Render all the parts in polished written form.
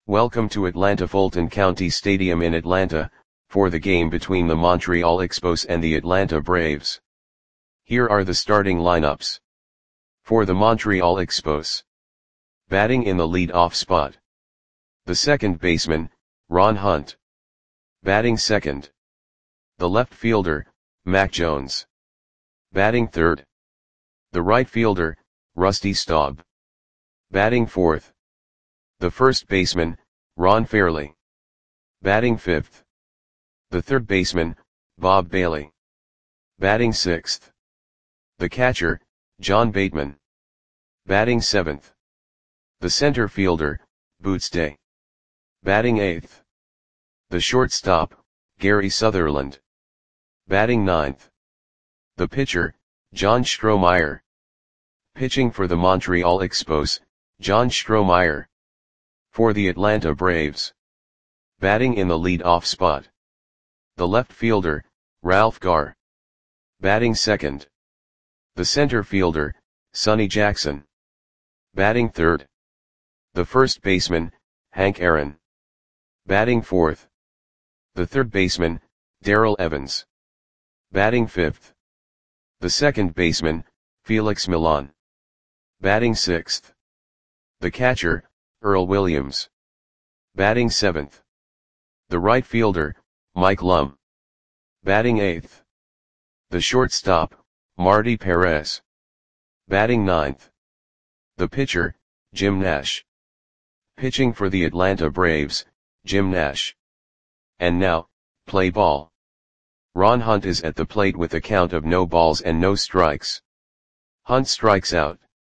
Welcome to Atlanta Fulton County Stadium in Atlanta, for the game between the Montreal Expos and the Atlanta Braves. Here are the starting lineups. For the Montreal Expos. Batting in the lead-off spot. The second baseman, Ron Hunt. Batting second. The left fielder, Mac Jones. Batting third. The right fielder, Rusty Staub. Batting fourth. The first baseman, Ron Fairly. Batting fifth. The third baseman, Bob Bailey. Batting sixth. The catcher, John Bateman. Batting seventh. The center fielder, Boots Day. Batting eighth. The shortstop, Gary Sutherland. Batting ninth. The pitcher, John Strohmeyer. Pitching for the Montreal Expos, John Strohmeyer. For the Atlanta Braves. Batting in the lead-off spot. The left fielder, Ralph Garr. Batting second. The center fielder, Sonny Jackson. Batting third. The first baseman, Hank Aaron. Batting fourth. The third baseman, Darrell Evans. Batting fifth. The second baseman, Felix Millan. Batting sixth. The catcher, Earl Williams. Batting seventh. The right fielder, Mike Lum. Batting eighth. The shortstop, Marty Perez. Batting ninth. The pitcher, Jim Nash. Pitching for the Atlanta Braves, Jim Nash. And now, play ball. Ron Hunt is at the plate with a count of no balls and no strikes. Hunt strikes out.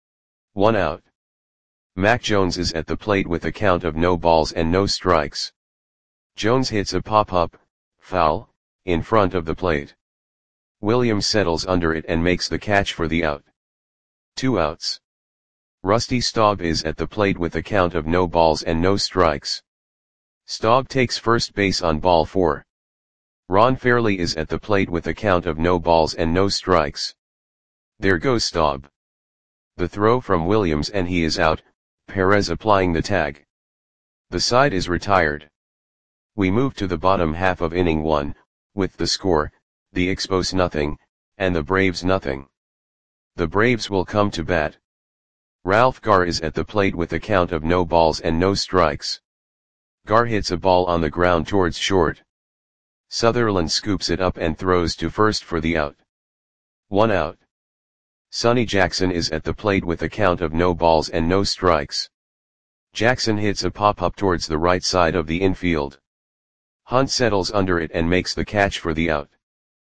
1 out. Mac Jones is at the plate with a count of no balls and no strikes. Jones hits a pop-up, foul, in front of the plate. Williams settles under it and makes the catch for the out. 2 outs. Rusty Staub is at the plate with a count of no balls and no strikes. Staub takes first base on ball 4. Ron Fairly is at the plate with a count of no balls and no strikes. There goes Staub. The throw from Williams and he is out, Perez applying the tag. The side is retired. We move to the bottom half of inning 1, with the score, the Expos nothing, and the Braves nothing. The Braves will come to bat. Ralph Garr is at the plate with a count of no balls and no strikes. Garr hits a ball on the ground towards short. Sutherland scoops it up and throws to first for the out. 1 out. Sonny Jackson is at the plate with a count of no balls and no strikes. Jackson hits a pop-up towards the right side of the infield. Hunt settles under it and makes the catch for the out.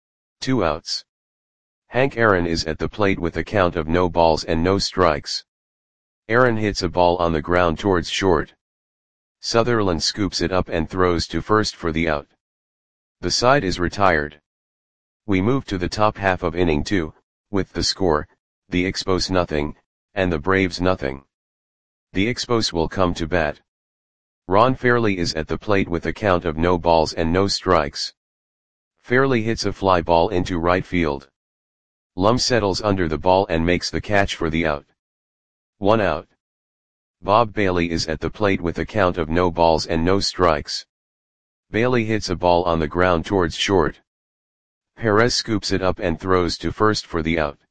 2 outs. Hank Aaron is at the plate with a count of no balls and no strikes. Aaron hits a ball on the ground towards short. Sutherland scoops it up and throws to first for the out. The side is retired. We move to the top half of inning 2, with the score, the Expos nothing, and the Braves nothing. The Expos will come to bat. Ron Fairly is at the plate with a count of no balls and no strikes. Fairly hits a fly ball into right field. Lum settles under the ball and makes the catch for the out. 1 out. Bob Bailey is at the plate with a count of no balls and no strikes. Bailey hits a ball on the ground towards short. Perez scoops it up and throws to first for the out.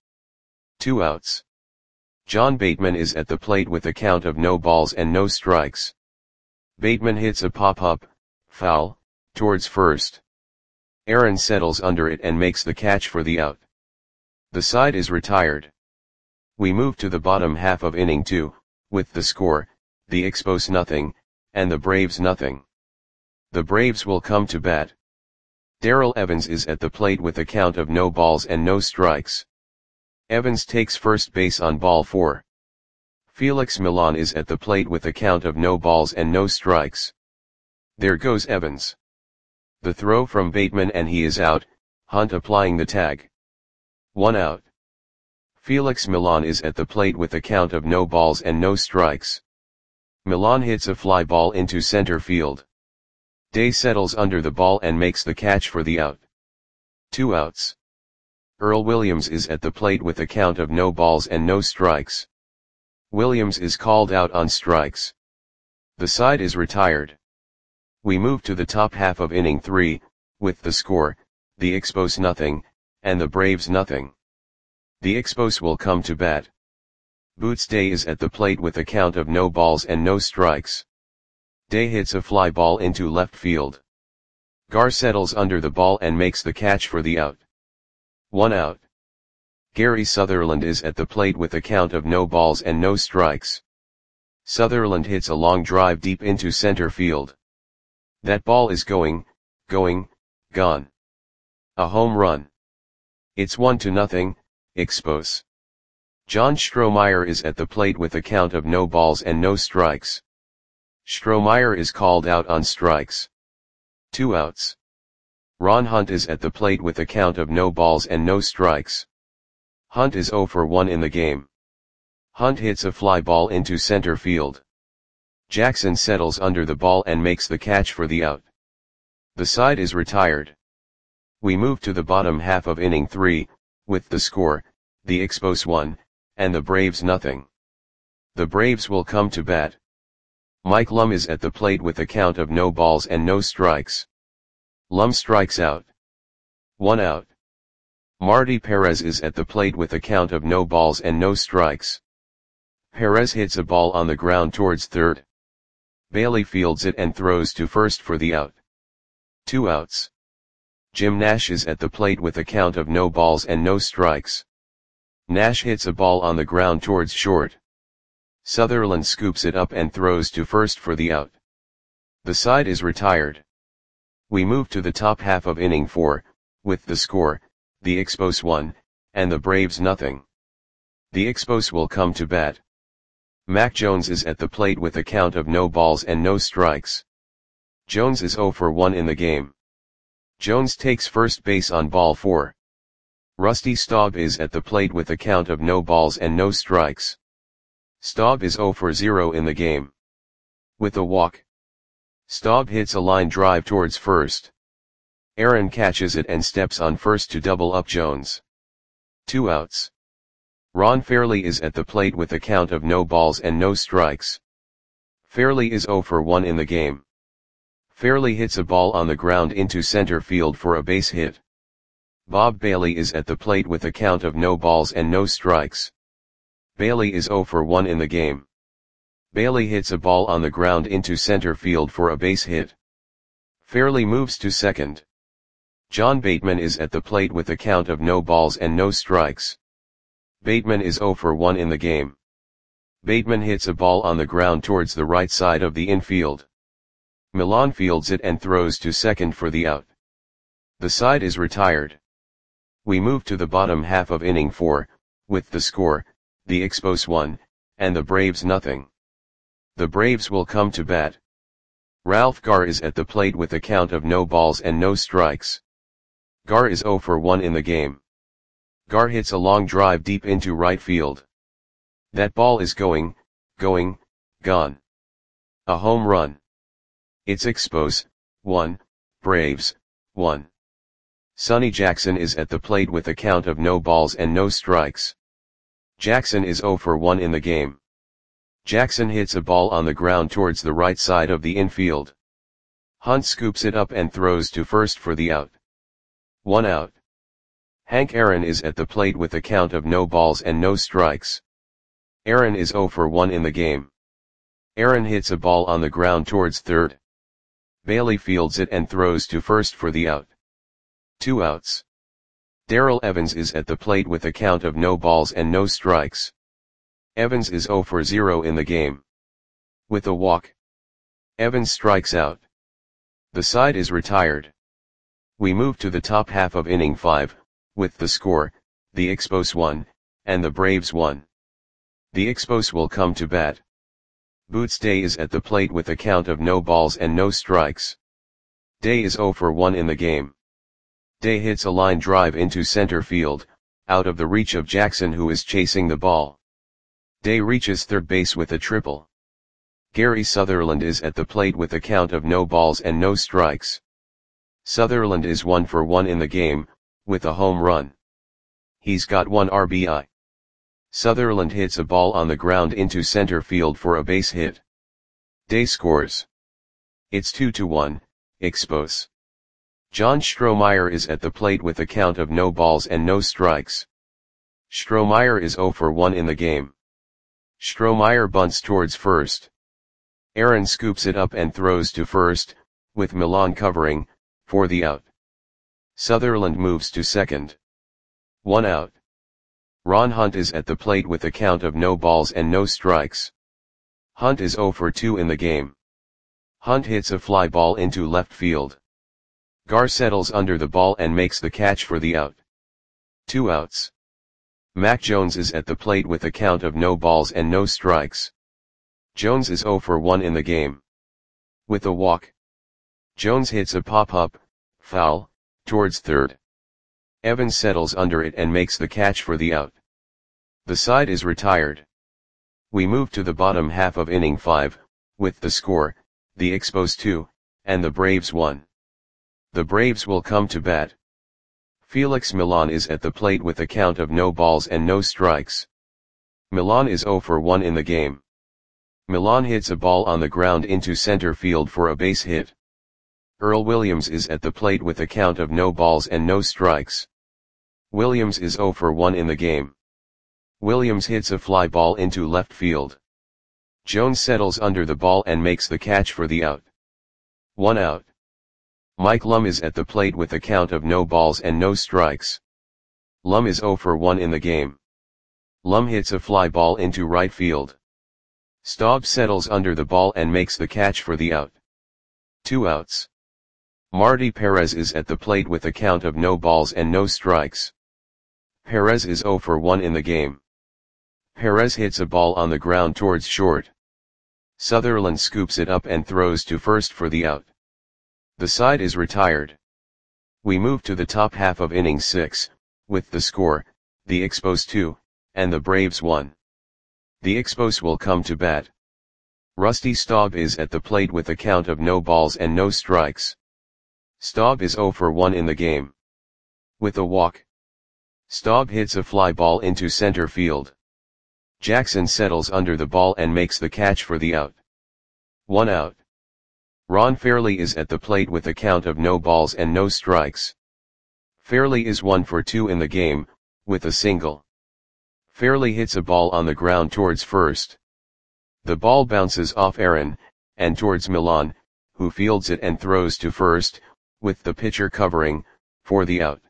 2 outs. John Bateman is at the plate with a count of no balls and no strikes. Bateman hits a pop-up, foul, towards first. Aaron settles under it and makes the catch for the out. The side is retired. We move to the bottom half of inning 2, with the score, the Expos nothing, and the Braves nothing. The Braves will come to bat. Darrell Evans is at the plate with a count of no balls and no strikes. Evans takes first base on ball 4. Felix Millan is at the plate with a count of no balls and no strikes. There goes Evans. The throw from Bateman and he is out, Hunt applying the tag. 1 out. Felix Millan is at the plate with a count of no balls and no strikes. Millan hits a fly ball into center field. Day settles under the ball and makes the catch for the out. 2 outs. Earl Williams is at the plate with a count of no balls and no strikes. Williams is called out on strikes. The side is retired. We move to the top half of inning 3, with the score, the Expos nothing, and the Braves nothing. The Expos will come to bat. Boots Day is at the plate with a count of no balls and no strikes. Day hits a fly ball into left field. Gar settles under the ball and makes the catch for the out. 1 out. Gary Sutherland is at the plate with a count of no balls and no strikes. Sutherland hits a long drive deep into center field. That ball is going, gone. A home run. It's 1-0, Expos. John Strohmeyer is at the plate with a count of no balls and no strikes. Strohmeyer is called out on strikes. 2 outs. Ron Hunt is at the plate with a count of no balls and no strikes. Hunt is 0 for 1 in the game. Hunt hits a fly ball into center field. Jackson settles under the ball and makes the catch for the out. The side is retired. We move to the bottom half of inning 3, with the score, the Expos 1, and the Braves nothing. The Braves will come to bat. Mike Lum is at the plate with a count of no balls and no strikes. Lum strikes out. 1 out. Marty Perez is at the plate with a count of no balls and no strikes. Perez hits a ball on the ground towards third. Bailey fields it and throws to first for the out. 2 outs. Jim Nash is at the plate with a count of no balls and no strikes. Nash hits a ball on the ground towards short. Sutherland scoops it up and throws to first for the out. The side is retired. We move to the top half of inning 4, with the score, the Expos 1, and the Braves nothing. The Expos will come to bat. Mac Jones is at the plate with a count of no balls and no strikes. Jones is 0 for 1 in the game. Jones takes first base on ball 4. Rusty Staub is at the plate with a count of no balls and no strikes. Staub is 0 for 0 in the game. With a walk. Staub hits a line drive towards first. Aaron catches it and steps on first to double up Jones. 2 outs. Ron Fairley is at the plate with a count of no balls and no strikes. Fairley is 0 for 1 in the game. Fairley hits a ball on the ground into center field for a base hit. Bob Bailey is at the plate with a count of no balls and no strikes. Bailey is 0 for 1 in the game. Bailey hits a ball on the ground into center field for a base hit. Fairley moves to second. John Bateman is at the plate with a count of no balls and no strikes. Bateman is 0 for 1 in the game. Bateman hits a ball on the ground towards the right side of the infield. Milan fields it and throws to second for the out. The side is retired. We move to the bottom half of inning 4, with the score, the Expos 1, and the Braves nothing. The Braves will come to bat. Ralph Gar is at the plate with a count of no balls and no strikes. Gar is 0 for 1 in the game. Gar hits a long drive deep into right field. That ball is going, gone. A home run. It's Expos 1, Braves 1. Sonny Jackson is at the plate with a count of no balls and no strikes. Jackson is 0 for 1 in the game. Jackson hits a ball on the ground towards the right side of the infield. Hunt scoops it up and throws to first for the out. 1 out. Hank Aaron is at the plate with a count of no balls and no strikes. Aaron is 0 for 1 in the game. Aaron hits a ball on the ground towards third. Bailey fields it and throws to first for the out. 2 outs. Darrell Evans is at the plate with a count of no balls and no strikes. Evans is 0 for 0 in the game. With a walk. Evans strikes out. The side is retired. We move to the top half of inning 5, with the score, the Expos 1, and the Braves 1. The Expos will come to bat. Boots Day is at the plate with a count of no balls and no strikes. Day is 0 for 1 in the game. Day hits a line drive into center field, out of the reach of Jackson who is chasing the ball. Day reaches third base with a triple. Gary Sutherland is at the plate with a count of no balls and no strikes. Sutherland is 1 for 1 in the game, with a home run. He's got 1 RBI. Sutherland hits a ball on the ground into center field for a base hit. Day scores. It's 2-1, Expos. John Strohmeyer is at the plate with a count of no balls and no strikes. Strohmeyer is 0 for 1 in the game. Strohmeyer bunts towards first. Aaron scoops it up and throws to first, with Milan covering, for the out. Sutherland moves to second. 1 out. Ron Hunt is at the plate with a count of no balls and no strikes. Hunt is 0 for 2 in the game. Hunt hits a fly ball into left field. Gar settles under the ball and makes the catch for the out. 2 outs. Mac Jones is at the plate with a count of no balls and no strikes. Jones is 0 for 1 in the game. With a walk. Jones hits a pop-up, foul, towards third. Evans settles under it and makes the catch for the out. The side is retired. We move to the bottom half of inning 5, with the score, the Expos 2, and the Braves 1. The Braves will come to bat. Felix Milan is at the plate with a count of no balls and no strikes. Milan is 0 for 1 in the game. Milan hits a ball on the ground into center field for a base hit. Earl Williams is at the plate with a count of no balls and no strikes. Williams is 0 for 1 in the game. Williams hits a fly ball into left field. Jones settles under the ball and makes the catch for the out. 1 out. Mike Lum is at the plate with a count of no balls and no strikes. Lum is 0 for 1 in the game. Lum hits a fly ball into right field. Staub settles under the ball and makes the catch for the out. 2 outs. Marty Perez is at the plate with a count of no balls and no strikes. Perez is 0 for 1 in the game. Perez hits a ball on the ground towards short. Sutherland scoops it up and throws to first for the out. The side is retired. We move to the top half of inning 6, with the score, the Expos 2, and the Braves 1. The Expos will come to bat. Rusty Staub is at the plate with a count of no balls and no strikes. Staub is 0 for 1 in the game. With a walk. Staub hits a fly ball into center field. Jackson settles under the ball and makes the catch for the out. 1 out. Ron Fairley is at the plate with a count of no balls and no strikes. Fairley is 1 for 2 in the game, with a single. Fairley hits a ball on the ground towards first. The ball bounces off Aaron, and towards Milan, who fields it and throws to first, with the pitcher covering, for the out.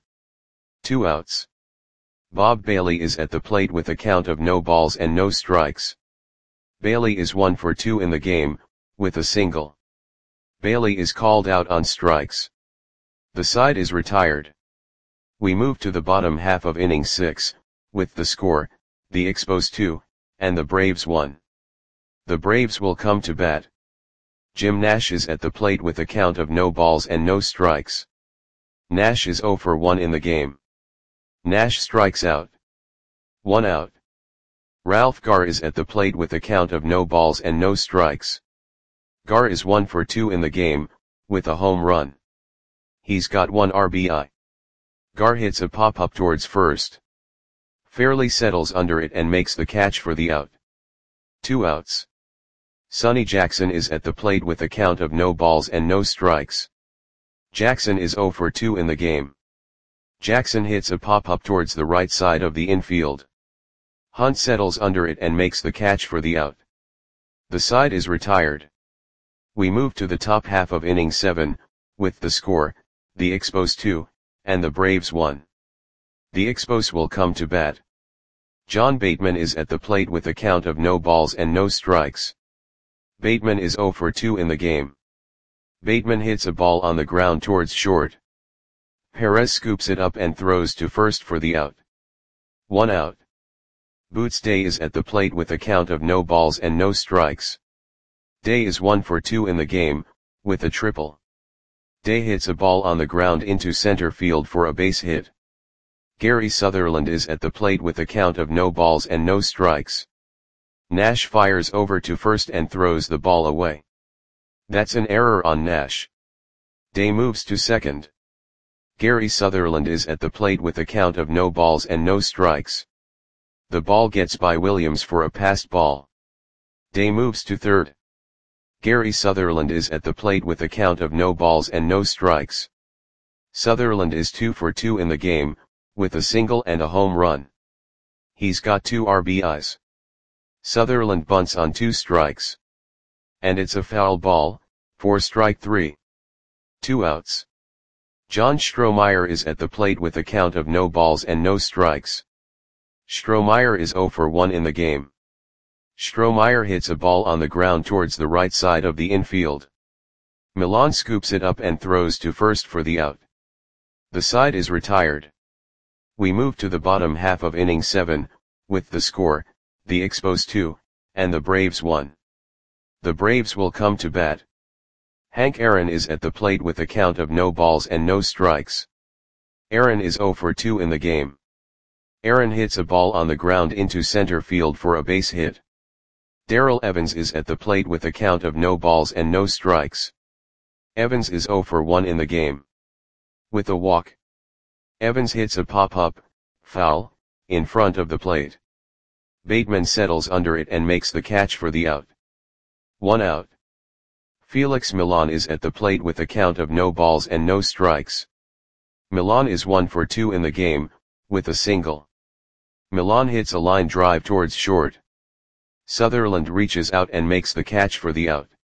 2 outs. Bob Bailey is at the plate with a count of no balls and no strikes. Bailey is 1 for 2 in the game, with a single. Bailey is called out on strikes. The side is retired. We move to the bottom half of inning 6, with the score, the Expos 2, and the Braves 1. The Braves will come to bat. Jim Nash is at the plate with a count of no balls and no strikes. Nash is 0 for 1 in the game. Nash strikes out. 1 out. Ralph Garr is at the plate with a count of no balls and no strikes. Garr is 1 for 2 in the game, with a home run. He's got 1 RBI. Garr hits a pop-up towards first. Fairley settles under it and makes the catch for the out. 2 outs. Sonny Jackson is at the plate with a count of no balls and no strikes. Jackson is 0 for 2 in the game. Jackson hits a pop-up towards the right side of the infield. Hunt settles under it and makes the catch for the out. The side is retired. We move to the top half of inning 7, with the score, the Expos 2, and the Braves 1. The Expos will come to bat. John Bateman is at the plate with a count of no balls and no strikes. Bateman is 0 for 2 in the game. Bateman hits a ball on the ground towards short. Perez scoops it up and throws to first for the out. 1 out. Boots Day is at the plate with a count of no balls and no strikes. Day is 1 for 2 in the game, with a triple. Day hits a ball on the ground into center field for a base hit. Gary Sutherland is at the plate with a count of no balls and no strikes. Nash fires over to first and throws the ball away. That's an error on Nash. Day moves to second. Gary Sutherland is at the plate with a count of no balls and no strikes. The ball gets by Williams for a passed ball. Day moves to third. Gary Sutherland is at the plate with a count of no balls and no strikes. Sutherland is 2 for 2 in the game, with a single and a home run. He's got 2 RBIs. Sutherland bunts on 2 strikes. And it's a foul ball, for strike 3. 2 outs. John Strohmeyer is at the plate with a count of no balls and no strikes. Strohmeyer is 0 for 1 in the game. Strohmeyer hits a ball on the ground towards the right side of the infield. Millan scoops it up and throws to first for the out. The side is retired. We move to the bottom half of inning 7, with the score, the Expos 2, and the Braves 1. The Braves will come to bat. Hank Aaron is at the plate with a count of no balls and no strikes. Aaron is 0 for 2 in the game. Aaron hits a ball on the ground into center field for a base hit. Darrell Evans is at the plate with a count of no balls and no strikes. Evans is 0 for 1 in the game. With a walk, Evans hits a pop-up, foul, in front of the plate. Bateman settles under it and makes the catch for the out. 1 out. Felix Millan is at the plate with a count of no balls and no strikes. Millan is 1 for 2 in the game, with a single. Millan hits a line drive towards short. Sutherland reaches out and makes the catch for the out.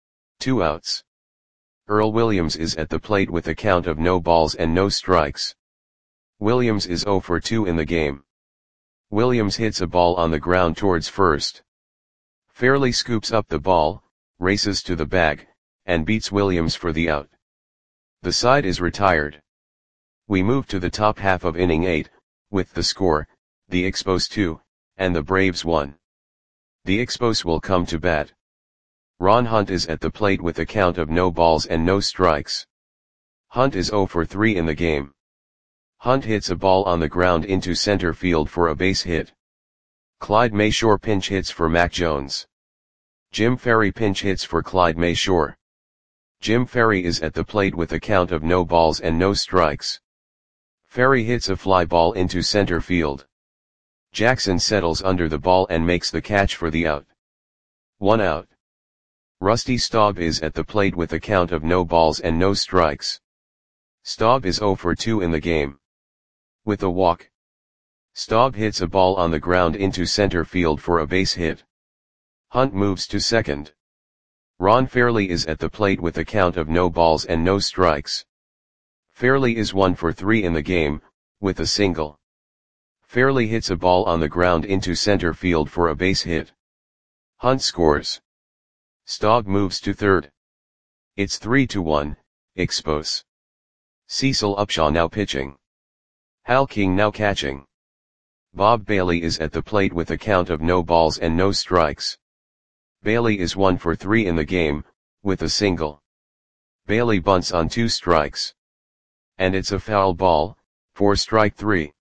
2 outs. Earl Williams is at the plate with a count of no balls and no strikes. Williams is 0 for 2 in the game. Williams hits a ball on the ground towards first. Fairley scoops up the ball, races to the bag, and beats Williams for the out. The side is retired. We move to the top half of inning 8, with the score, the Expos 2, and the Braves 1. The Expos will come to bat. Ron Hunt is at the plate with a count of no balls and no strikes. Hunt is 0 for 3 in the game. Hunt hits a ball on the ground into center field for a base hit. Clyde Mayshore pinch hits for Mac Jones. Jim Ferry pinch hits for Clyde Mayshore. Jim Ferry is at the plate with a count of no balls and no strikes. Ferry hits a fly ball into center field. Jackson settles under the ball and makes the catch for the out. 1 out. Rusty Staub is at the plate with a count of no balls and no strikes. Staub is 0 for 2 in the game. With a walk, Staub hits a ball on the ground into center field for a base hit. Hunt moves to second. Ron Fairley is at the plate with a count of no balls and no strikes. Fairley is 1 for 3 in the game, with a single. Fairley hits a ball on the ground into center field for a base hit. Hunt scores. Staub moves to third. It's 3-1, Expos. Cecil Upshaw now pitching. Hal King now catching. Bob Bailey is at the plate with a count of no balls and no strikes. Bailey is 1 for 3 in the game, with a single. Bailey bunts on 2 strikes. And it's a foul ball, for strike 3.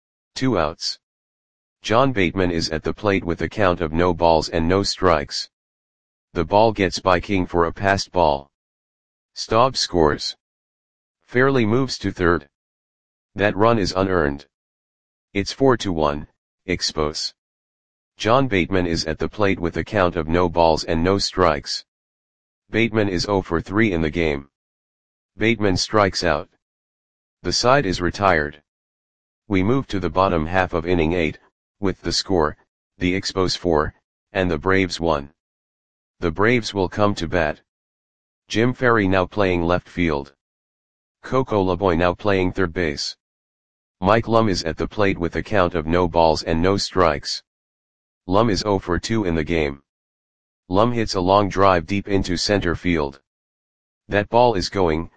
2 outs. John Bateman is at the plate with a count of no balls and no strikes. The ball gets by King for a passed ball. Staub scores. Fairley moves to third. That run is unearned. It's 4-1, Expos. John Bateman is at the plate with a count of no balls and no strikes. Bateman is 0 for 3 in the game. Bateman strikes out. The side is retired. We move to the bottom half of inning 8, with the score, the Expos 4, and the Braves 1. The Braves will come to bat. Jim Ferry now playing left field. Coco LeBoy now playing third base. Mike Lum is at the plate with a count of no balls and no strikes. Lum is 0 for 2 in the game. Lum hits a long drive deep into center field. That ball is going,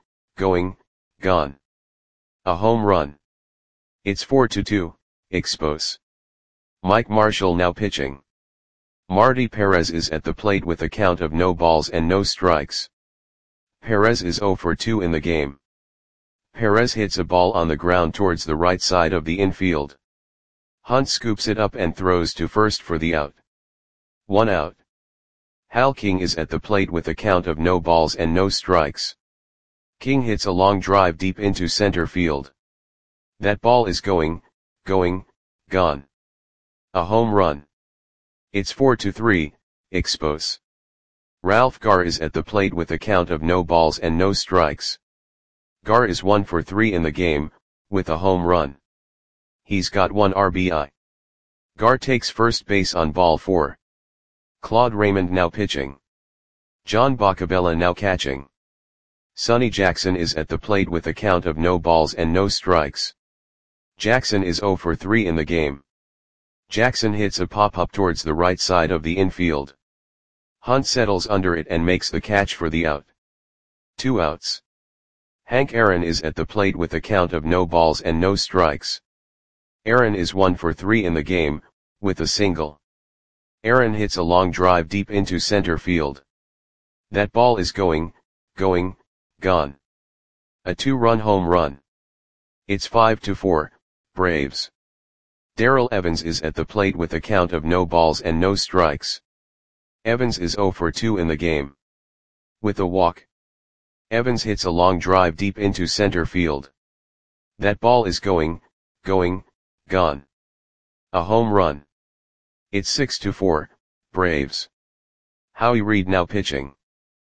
gone. A home run. It's 4-2, Expos. Mike Marshall now pitching. Marty Perez is at the plate with a count of no balls and no strikes. Perez is 0 for 2 in the game. Perez hits a ball on the ground towards the right side of the infield. Hunt scoops it up and throws to first for the out. 1 out. Hal King is at the plate with a count of no balls and no strikes. King hits a long drive deep into center field. That ball is going, gone. A home run. It's 4-3, Expos. Ralph Garr is at the plate with a count of no balls and no strikes. Garr is 1 for 3 in the game, with a home run. He's got 1 RBI. Garr takes first base on ball 4. Claude Raymond now pitching. John Boccabella now catching. Sonny Jackson is at the plate with a count of no balls and no strikes. Jackson is 0 for 3 in the game. Jackson hits a pop-up towards the right side of the infield. Hunt settles under it and makes the catch for the out. 2 outs. Hank Aaron is at the plate with a count of no balls and no strikes. Aaron is 1 for 3 in the game, with a single. Aaron hits a long drive deep into center field. That ball is going, gone. A 2-run home run. It's 5-4, Braves. Darrell Evans is at the plate with a count of no balls and no strikes. Evans is 0 for 2 in the game. With a walk. Evans hits a long drive deep into center field. That ball is going, gone. A home run. It's 6-4, Braves. Howie Reed now pitching.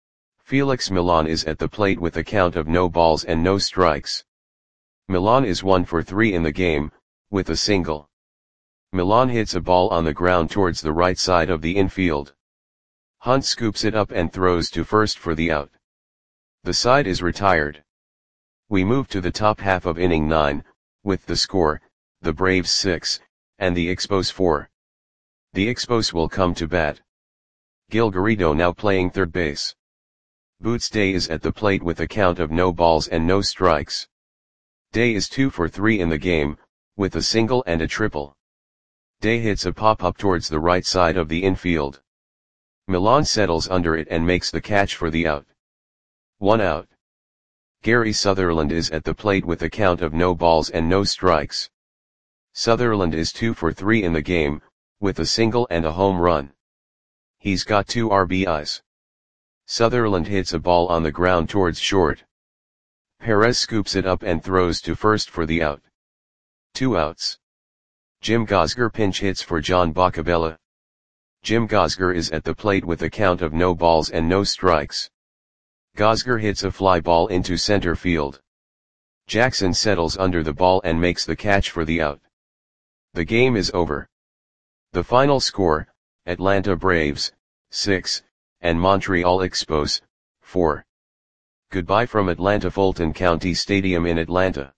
Felix Millan is at the plate with a count of no balls and no strikes. Millan is 1 for 3 in the game, with a single. Millan hits a ball on the ground towards the right side of the infield. Hunt scoops it up and throws to first for the out. The side is retired. We move to the top half of inning 9, with the score, the Braves 6, and the Expos 4. The Expos will come to bat. Gil Garrido now playing third base. Boots Day is at the plate with a count of no balls and no strikes. Day is 2 for 3 in the game, with a single and a triple. Day hits a pop-up towards the right side of the infield. Millan settles under it and makes the catch for the out. 1 out. Gary Sutherland is at the plate with a count of no balls and no strikes. Sutherland is 2 for 3 in the game, with a single and a home run. He's got 2 RBIs. Sutherland hits a ball on the ground towards short. Perez scoops it up and throws to first for the out. 2 outs. Jim Gosger pinch hits for John Boccabella. Jim Gosger is at the plate with a count of no balls and no strikes. Gosger hits a fly ball into center field. Jackson settles under the ball and makes the catch for the out. The game is over. The final score, Atlanta Braves, 6, and Montreal Expos, 4. Goodbye from Atlanta Fulton County Stadium in Atlanta.